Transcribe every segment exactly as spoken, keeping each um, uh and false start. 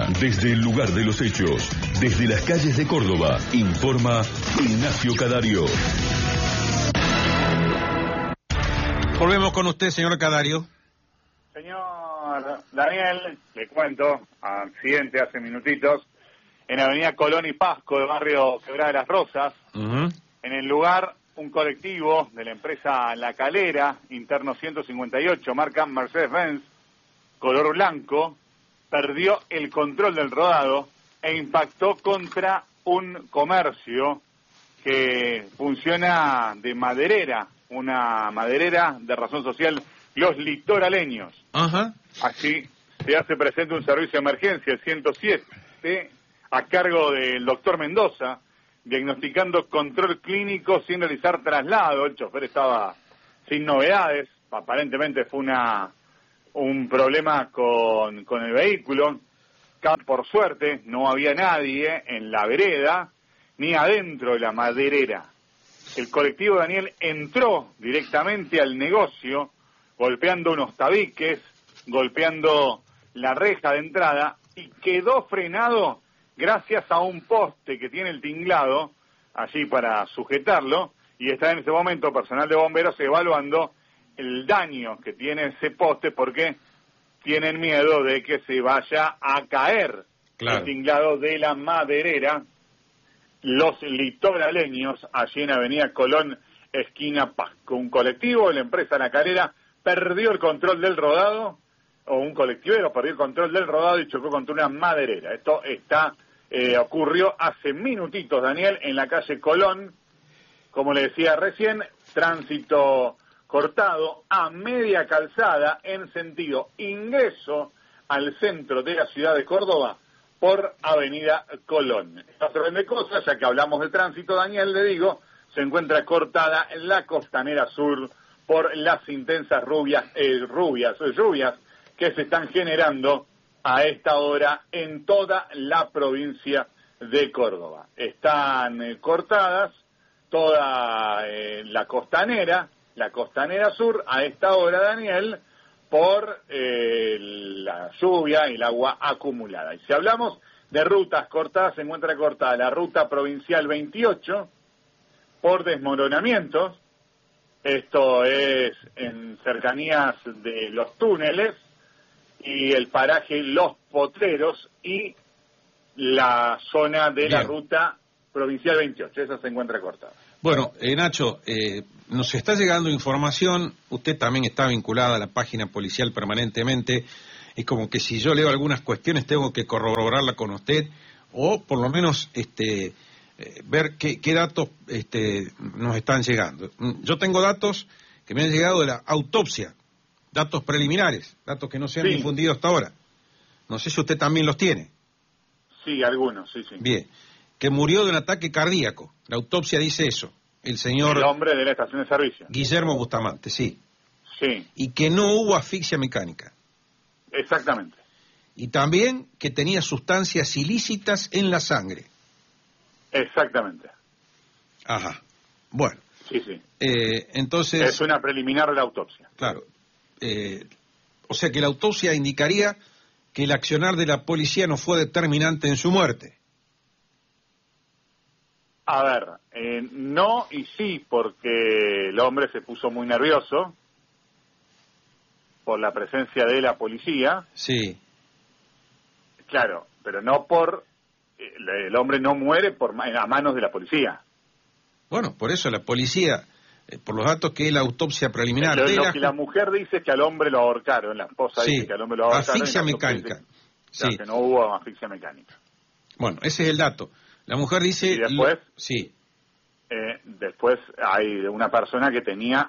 Desde el lugar de los hechos, desde las calles de Córdoba, informa Ignacio Cadario. Volvemos con usted, señor Cadario. Señor Daniel, le cuento, accidente hace minutitos, en Avenida Colón y Pasco, del barrio Quebrada de las Rosas. Uh-huh. En el lugar, un colectivo de la empresa La Calera, interno ciento cincuenta y ocho, marca Mercedes-Benz, color blanco, perdió el control del rodado e impactó contra un comercio que funciona de maderera, una maderera de razón social, Los Litoraleños. Ajá. Así se hace presente un servicio de emergencia, el ciento siete, a cargo del doctor Mendoza, diagnosticando control clínico sin realizar traslado. El chofer estaba sin novedades, aparentemente fue una un problema con, con el vehículo. Por suerte no había nadie en la vereda ni adentro de la maderera. El colectivo Daniel entró directamente al negocio, golpeando unos tabiques, golpeando la reja de entrada, y quedó frenado gracias a un poste que tiene el tinglado allí para sujetarlo, y está en este momento personal de bomberos evaluando el daño que tiene ese poste, porque tienen miedo de que se vaya a caer. Claro. El tinglado de la maderera, Los Litoraleños, allí en Avenida Colón, esquina Pasco. Un colectivo de la empresa La Calera perdió el control del rodado, o un colectivero perdió el control del rodado y chocó contra una maderera. Esto está eh, ocurrió hace minutitos, Daniel, en la calle Colón. Como le decía recién, tránsito cortado a media calzada en sentido ingreso al centro de la ciudad de Córdoba por Avenida Colón. Esta orden de cosas, ya que hablamos de tránsito, Daniel, le digo, se encuentra cortada en la Costanera Sur por las intensas rubias, eh, rubias, lluvias que se están generando a esta hora en toda la provincia de Córdoba. Están eh, cortadas toda eh, la costanera, la Costanera Sur, a esta hora, Daniel, por eh, la lluvia y el agua acumulada. Y si hablamos de rutas cortadas, se encuentra cortada la ruta provincial veintiocho por desmoronamientos. Esto es en cercanías de los túneles y el paraje Los Potreros y la zona de Bien. La ruta provincial veintiocho. Esa se encuentra cortada. Bueno, eh, Nacho, eh, nos está llegando información, usted también está vinculada a la página policial permanentemente, es como que si yo leo algunas cuestiones tengo que corroborarla con usted, o por lo menos este eh, ver qué, qué datos este, nos están llegando. Yo tengo datos que me han llegado de la autopsia, datos preliminares, datos que no se han sí. difundido hasta ahora. No sé si usted también los tiene. Sí, algunos, sí, sí. Bien. Que murió de un ataque cardíaco. La autopsia dice eso. El señor... El hombre de la estación de servicio. Guillermo Bustamante, sí. Sí. Y que no hubo asfixia mecánica. Exactamente. Y también que tenía sustancias ilícitas en la sangre. Exactamente. Ajá. Bueno. Sí, sí. Eh, entonces... Es una preliminar de la autopsia. Claro. Eh, o sea que la autopsia indicaría que el accionar de la policía no fue determinante en su muerte. A ver, eh, no y sí, porque el hombre se puso muy nervioso por la presencia de la policía. Sí. Claro, pero no por... El, el hombre no muere por a manos de la policía. Bueno, por eso la policía, eh, por los datos que es la autopsia preliminar... Lo, de lo la... que la mujer dice es que al hombre lo ahorcaron, la esposa sí. dice que al hombre lo ahorcaron. Asfixia mecánica. Dice, claro, sí. Que no hubo asfixia mecánica. Bueno, ese es el dato. La mujer dice... Y después... Lo... Sí. Eh, después hay una persona que tenía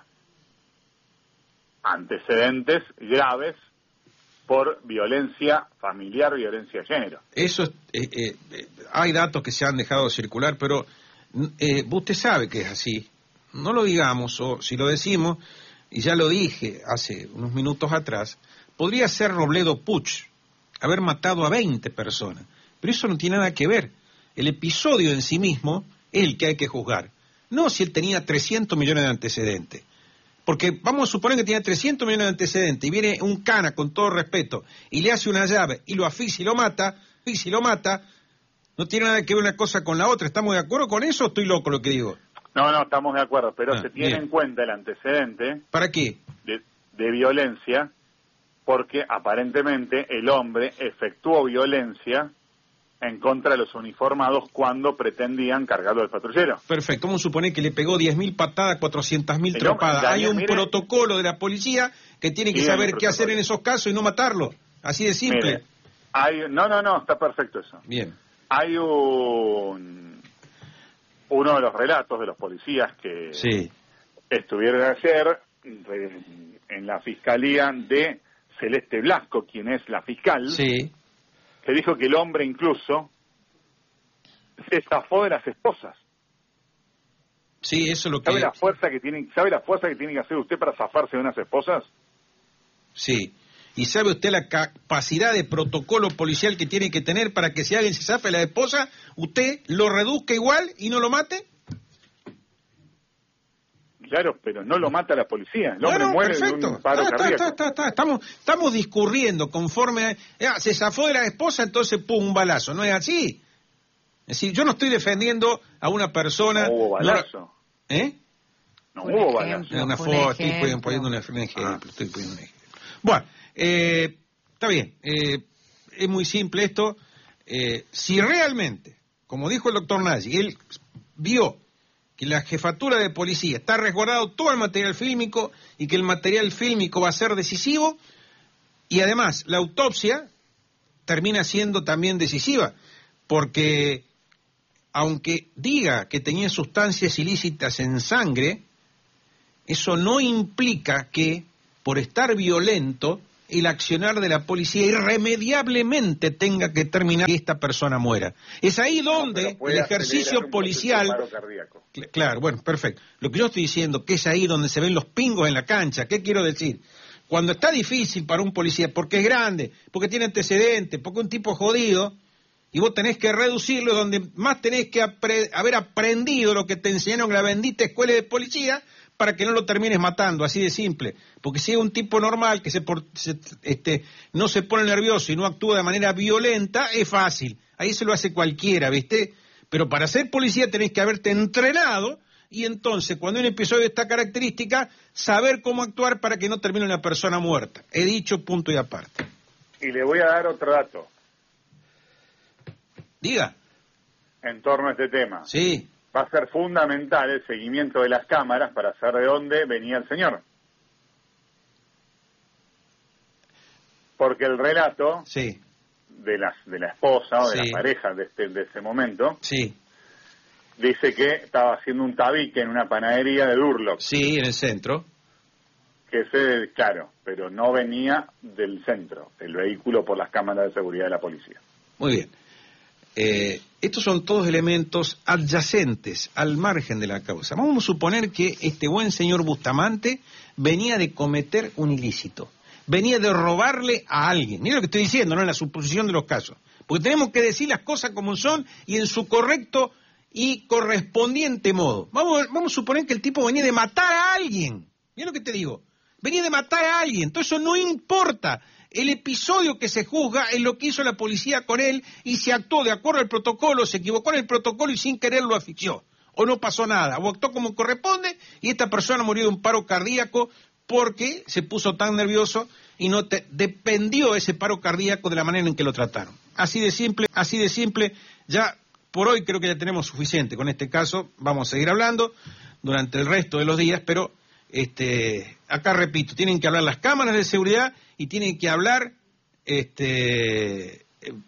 antecedentes graves por violencia familiar, violencia de género. Eso, eh, eh, hay datos que se han dejado circular, pero eh, usted sabe que es así. No lo digamos, o si lo decimos, y ya lo dije hace unos minutos atrás, podría ser Robledo Puch, haber matado a veinte personas, pero eso no tiene nada que ver. El episodio en sí mismo es el que hay que juzgar. No si él tenía trescientos millones de antecedentes. Porque vamos a suponer que tiene trescientos millones de antecedentes y viene un cana, con todo respeto, y le hace una llave y lo asfixia y lo mata, y si lo mata, no tiene nada que ver una cosa con la otra. ¿Estamos de acuerdo con eso o estoy loco lo que digo? No, no, estamos de acuerdo, pero Ah, se tiene bien. en cuenta el antecedente ¿Para qué? de, de violencia, porque aparentemente el hombre efectuó violencia en contra de los uniformados cuando pretendían cargarlo del patrullero. Perfecto. ¿Cómo supone que le pegó diez mil patadas, cuatrocientas mil El trompadas? hombre, Hay un mire, protocolo de la policía que tiene que Sí, saber hay un qué hacer en protocolo. esos casos y no matarlo. Así de simple. Mire, hay, no, no, no, está perfecto eso. Bien. Hay un uno de los relatos de los policías que Sí. estuvieron ayer en, en la fiscalía de Celeste Blasco, quien es la fiscal, Sí. que dijo que el hombre incluso se zafó de las esposas. Sí, eso es lo que... ¿Sabe la fuerza que tiene, sabe la fuerza que tiene que hacer usted para zafarse de unas esposas? Sí. ¿Y sabe usted la capacidad de protocolo policial que tiene que tener para que si alguien se zafe a la esposa, usted lo reduzca igual y no lo mate? Claro, pero no lo mata la policía. El hombre Bueno, muere perfecto. de un paro Ah, está, cardíaco. está, está, está. Estamos, estamos discurriendo conforme... A, ah, se zafó de la esposa, entonces pum, un balazo. No es así. Es decir, yo no estoy defendiendo a una persona... No hubo no la- balazo. ¿Eh? No Un hubo ejemplo. balazo. Es una un foto, estoy ejemplo. poniendo un ejemplo. Ah. Estoy poniendo un ejemplo. Bueno, eh, está bien. Eh, es muy simple esto. Eh, si realmente, como dijo el doctor Nagy, él vio que la jefatura de policía está resguardado todo el material fílmico y que el material fílmico va a ser decisivo, y además la autopsia termina siendo también decisiva, porque aunque diga que tenía sustancias ilícitas en sangre, eso no implica que, por estar violento, el accionar de la policía irremediablemente tenga que terminar que esta persona muera. Es ahí donde No, pero puede el acelerar ejercicio un policial... proceso de paro cardíaco. Cl- Claro, bueno, perfecto. Lo que yo estoy diciendo, que es ahí donde se ven los pingos en la cancha. ¿Qué quiero decir? Cuando está difícil para un policía, porque es grande, porque tiene antecedentes, porque es un tipo jodido, y vos tenés que reducirlo donde más tenés que apre- haber aprendido lo que te enseñaron en la bendita escuela de policía para que no lo termines matando, así de simple. Porque si es un tipo normal que se, por- se- este, no se pone nervioso y no actúa de manera violenta, es fácil. Ahí se lo hace cualquiera, ¿viste? Pero para ser policía tenés que haberte entrenado y entonces, cuando hay un episodio de esta característica, saber cómo actuar para que no termine una persona muerta. He dicho punto y aparte. Y le voy a dar otro dato Diga. en torno a este tema. Sí. Va a ser fundamental el seguimiento de las cámaras para saber de dónde venía el señor. Porque el relato Sí. de la, de la esposa o de Sí. la pareja de, este, de ese momento Sí. dice que estaba haciendo un tabique en una panadería de Durlock. Sí, en el centro. Que se, claro, pero no venía del centro, el vehículo por las cámaras de seguridad de la policía. Muy bien. Eh, estos son todos elementos adyacentes al margen de la causa. Vamos a suponer que este buen señor Bustamante venía de cometer un ilícito, venía de robarle a alguien. Mira lo que estoy diciendo, ¿no? En la suposición de los casos. Porque tenemos que decir las cosas como son y en su correcto y correspondiente modo. Vamos, vamos a suponer que el tipo venía de matar a alguien. Mira lo que te digo. Venía de matar a alguien. Entonces eso no importa. El episodio que se juzga es lo que hizo la policía con él y se actuó de acuerdo al protocolo, se equivocó en el protocolo y sin querer lo asfixió. O no pasó nada, o actuó como corresponde y esta persona murió de un paro cardíaco porque se puso tan nervioso y no te, dependió ese paro cardíaco de la manera en que lo trataron. Así de simple, así de simple. Ya por hoy creo que ya tenemos suficiente con este caso. Vamos a seguir hablando durante el resto de los días, pero este, acá repito, tienen que hablar las cámaras de seguridad y tienen que hablar, este,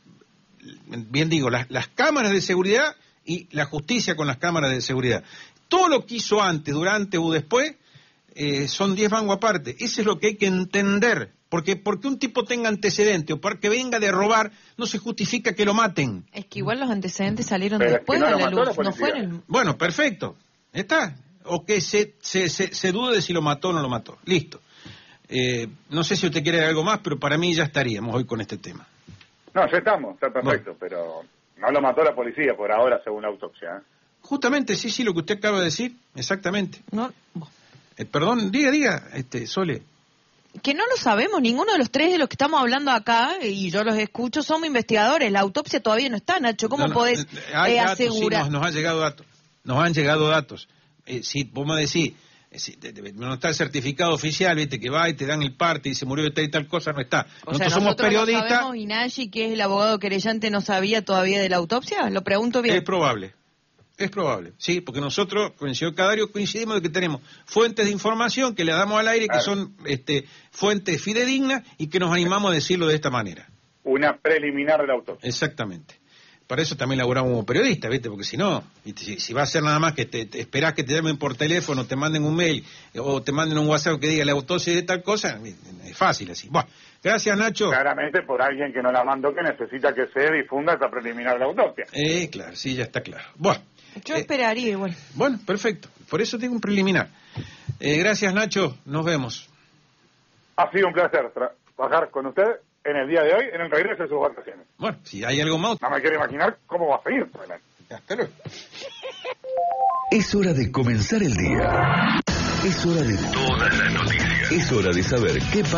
bien digo, las, las cámaras de seguridad y la justicia con las cámaras de seguridad. Todo lo que hizo antes, durante o después, eh, son diez mangos aparte. Eso es lo que hay que entender. Porque porque un tipo tenga antecedente o porque venga de robar, no se justifica que lo maten. Es que igual los antecedentes salieron Pero es después que no de lo la mató la luz, no policía. fue en el... Bueno, perfecto. ¿Está? O que se, se, se, se dude de si lo mató o no lo mató. Listo. Eh, no sé si usted quiere algo más, pero para mí ya estaríamos hoy con este tema. No, ya estamos, está perfecto, pero no lo mató la policía por ahora, según la autopsia. ¿eh? Justamente, sí, sí, lo que usted acaba de decir, exactamente. No, Eh, perdón, diga, diga, este, Sole. Que no lo sabemos, ninguno de los tres de los que estamos hablando acá, y yo los escucho, somos investigadores. La autopsia todavía no está, Nacho. ¿Cómo no, no, podés hay eh, datos, asegurar? Sí, nos, nos han llegado datos. Nos han llegado datos. Eh, si vos me decís, eh, si te, te, no está el certificado oficial, viste, que va y te dan el parte y se murió de tal y tal cosa, no está. O nosotros sea, somos nosotros periodistas. No sabemos, y Nashi, que es el abogado querellante, no sabía todavía de la autopsia. Lo pregunto bien. Es probable. Es probable, sí, porque nosotros con el señor Cadario coincidimos de que tenemos fuentes de información que le damos al aire, claro, que son este, fuentes fidedignas y que nos animamos a decirlo de esta manera. Una preliminar de la autopsia. Exactamente. Para eso también laburamos como periodistas, ¿viste? Porque si no, si, si va a ser nada más que te, te esperás que te llamen por teléfono, te manden un mail o te manden un WhatsApp que diga la autopsia de tal cosa, es fácil así. Bueno, gracias, Nacho. Claramente por alguien que no la mandó, que necesita que se difunda esa preliminar de la autopsia. Eh, claro, sí, ya está claro. Bueno. Yo eh, esperaría igual. Bueno, perfecto. Por eso tengo un preliminar. Eh, gracias, Nacho. Nos vemos. Ha sido un placer trabajar con usted en el día de hoy, en el regreso de sus vacaciones. Bueno, si hay algo más... No me quiero imaginar cómo va a seguir. Hasta luego. Es hora de comenzar el día. Es hora de todas las noticias. Es hora de saber qué pasa.